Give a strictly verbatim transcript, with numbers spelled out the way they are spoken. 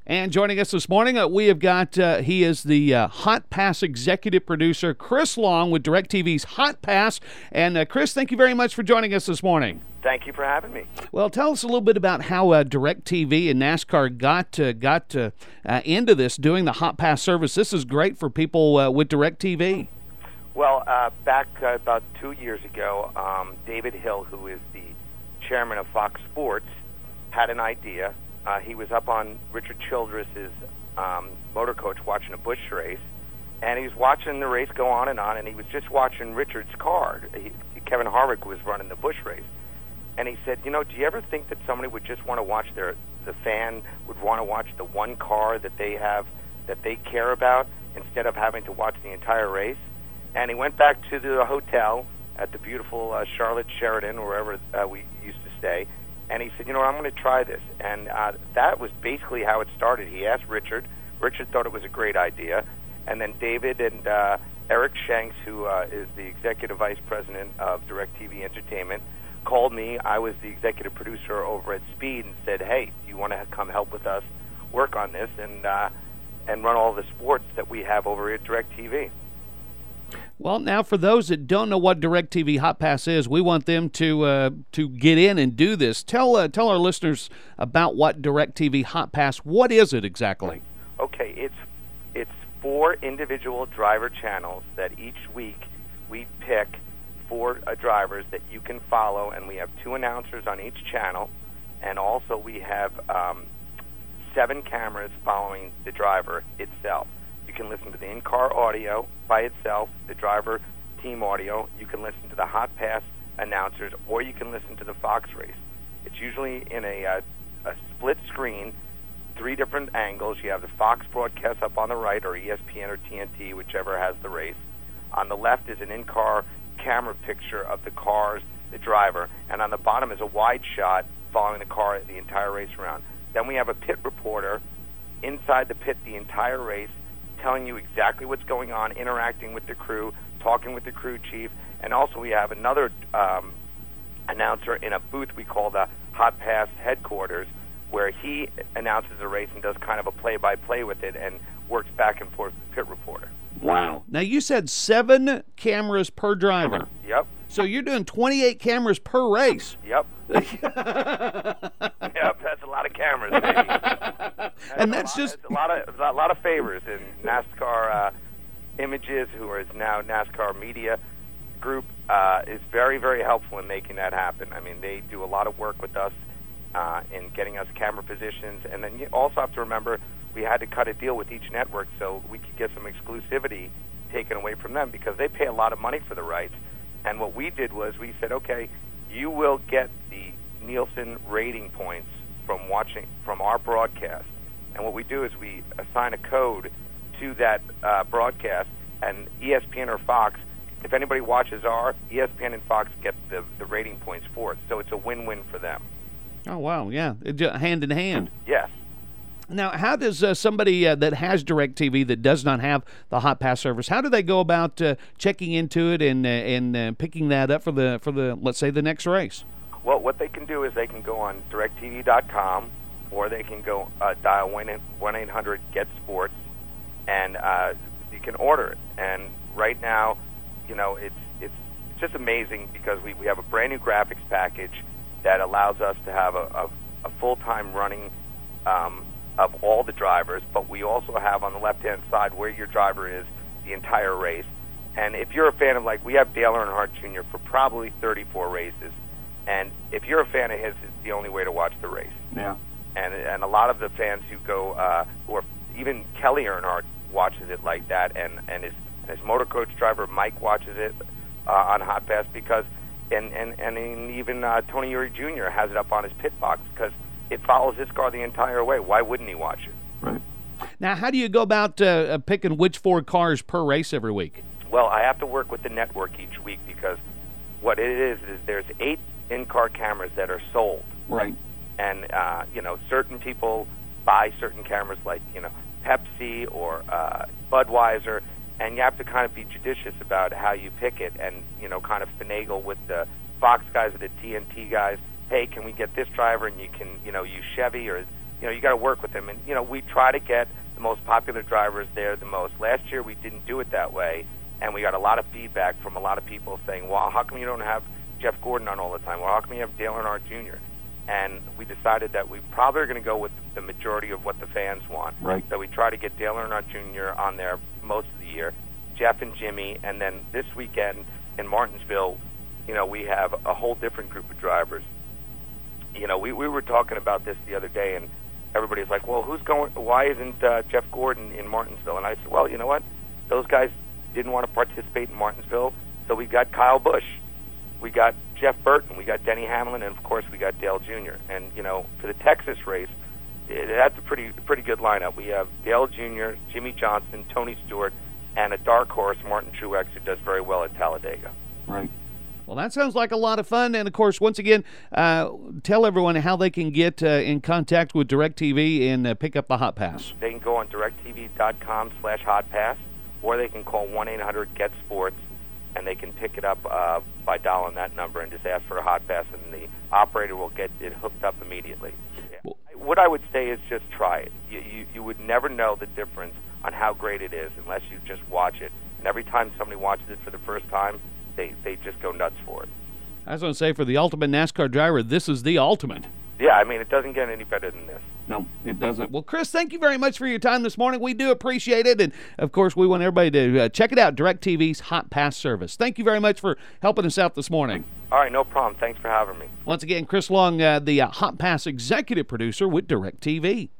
And joining us this morning, uh, we have got, uh, he is the uh, Hot Pass executive producer, Chris Long with DirecTV's Hot Pass. And uh, Chris, thank you very much for joining us this morning. Thank you for having me. Well, tell us a little bit about how uh, DirecTV and NASCAR got uh, got uh, uh, into this, doing the Hot Pass service. This is great for people uh, with DirecTV. Well, uh, back uh, about two years ago, um, David Hill, who is the chairman of Fox Sports, had an idea. Uh, he was up on Richard Childress's um, motor coach watching a Busch race, and he was watching the race go on and on, and he was just watching Richard's car. He, Kevin Harvick was running the Busch race. And he said, you know, do you ever think that somebody would just want to watch their, the fan would want to watch the one car that they have, that they care about, instead of having to watch the entire race? And he went back to the hotel at the beautiful uh, Charlotte Sheridan, or wherever uh, we used to stay, and he said, you know, I'm going to try this. And uh, that was basically how it started. He asked Richard. Richard thought it was a great idea. And then David and uh, Eric Shanks, who uh, is the executive vice president of DirecTV Entertainment, called me. I was the executive producer over at Speed, and said, hey, do you want to come help with us work on this and uh, and run all the sports that we have over at DirecTV? Well, now for those that don't know what DirecTV Hot Pass is, we want them to uh, to get in and do this. Tell uh, tell our listeners about what DirecTV Hot Pass. What is it exactly? Okay, it's it's four individual driver channels that each week we pick four uh, drivers that you can follow, and we have two announcers on each channel, and also we have um, seven cameras following the driver itself. You can listen to the in-car audio by itself, the driver team audio. You can listen to the Hot Pass announcers, or you can listen to the Fox race. It's usually in a, uh, a split screen, three different angles. You have the Fox broadcast up on the right, or E S P N or T N T, whichever has the race. On the left is an in-car camera picture of the cars, the driver, and on the bottom is a wide shot following the car the entire race around. Then we have a pit reporter inside the pit the entire race, telling you exactly what's going on, interacting with the crew, talking with the crew chief, and also we have another um, announcer in a booth we call the Hot Pass headquarters, where he announces the race and does kind of a play-by-play with it and works back and forth with the pit reporter. Wow. Now, you said seven cameras per driver. Yep. So you're doing twenty-eight cameras per race. Yep. Yep, that's a lot of cameras, baby. That's And that's a lot, just a lot of a lot of favors in NASCAR uh, Images, who is now NASCAR Media Group, uh, is very, very helpful in making that happen. I mean, they do a lot of work with us uh, in getting us camera positions, and then you also have to remember we had to cut a deal with each network so we could get some exclusivity taken away from them, because they pay a lot of money for the rights. And what we did was we said, okay, you will get the Nielsen rating points from watching from our broadcast. And what we do is we assign a code to that uh, broadcast, and E S P N or Fox, if anybody watches our, E S P N and Fox get the, the rating points for it. So it's a win-win for them. Oh, wow, yeah, it, ju- hand in hand. Yes. Now, how does uh, somebody uh, that has DirecTV that does not have the Hot Pass service, how do they go about uh, checking into it and uh, and uh, picking that up for the for the let's say the next race? Well, what they can do is they can go on direct T V dot com, or they can go uh, dial one eight hundred get sports, and uh, you can order it. And right now, you know, it's it's just amazing, because we, we have a brand new graphics package that allows us to have a, a, a full-time running um, of all the drivers, but we also have on the left-hand side where your driver is the entire race. And if you're a fan of, like, we have Dale Earnhardt Junior for probably thirty-four races, and if you're a fan of his, it's the only way to watch the race. Yeah. And and a lot of the fans who go, uh, or even Kelly Earnhardt watches it like that, and, and his and his motor coach driver Mike watches it uh, on Hot Pass, because, and and and even uh, Tony Eury Junior has it up on his pit box, because it follows his car the entire way. Why wouldn't he watch it? Right. Now, how do you go about uh, picking which four cars per race every week? Well, I have to work with the network each week, because what it is is there's eight in-car cameras that are sold. Right. And, uh, you know, certain people buy certain cameras, like, you know, Pepsi or uh, Budweiser, and you have to kind of be judicious about how you pick it, and, you know, kind of finagle with the Fox guys or the T N T guys. Hey, can we get this driver, and you can, you know, use Chevy, or you know, you got to work with them. And, you know, we try to get the most popular drivers there the most. Last year we didn't do it that way, and we got a lot of feedback from a lot of people saying, well, how come you don't have Jeff Gordon on all the time? Well, how come you have Dale Earnhardt Junior? And we decided that we probably are going to go with the majority of what the fans want. Right. So we try to get Dale Earnhardt Junior on there most of the year, Jeff and Jimmy, and then this weekend in Martinsville, you know, we have a whole different group of drivers. You know, we, we were talking about this the other day, and everybody's like, well, who's going, why isn't uh, Jeff Gordon in Martinsville? And I said, well, you know what? Those guys didn't want to participate in Martinsville, so we got Kyle Busch. We got Jeff Burton. We got Denny Hamlin, and, of course, we got Dale Junior And, you know, for the Texas race, it, that's a pretty pretty good lineup. We have Dale Junior, Jimmy Johnson, Tony Stewart, and a dark horse, Martin Truex, who does very well at Talladega. Right. Well, that sounds like a lot of fun. And, of course, once again, uh, tell everyone how they can get uh, in contact with DirecTV and uh, pick up the Hot Pass. They can go on directv.com slash hot pass, or they can call one eight hundred get sports, and they can pick it up uh, by dialing that number and just ask for a Hot Pass, and the operator will get it hooked up immediately. Well, what I would say is just try it. You, you, you would never know the difference on how great it is unless you just watch it. And every time somebody watches it for the first time, They, they just go nuts for it. I was going to say, for the ultimate NASCAR driver, this is the ultimate. Yeah, I mean, it doesn't get any better than this. No, it doesn't. Well, Chris, thank you very much for your time this morning. We do appreciate it. And, of course, we want everybody to uh, check it out, DirecTV's Hot Pass service. Thank you very much for helping us out this morning. All right, no problem. Thanks for having me. Once again, Chris Long, uh, the uh, Hot Pass executive producer with DirecTV.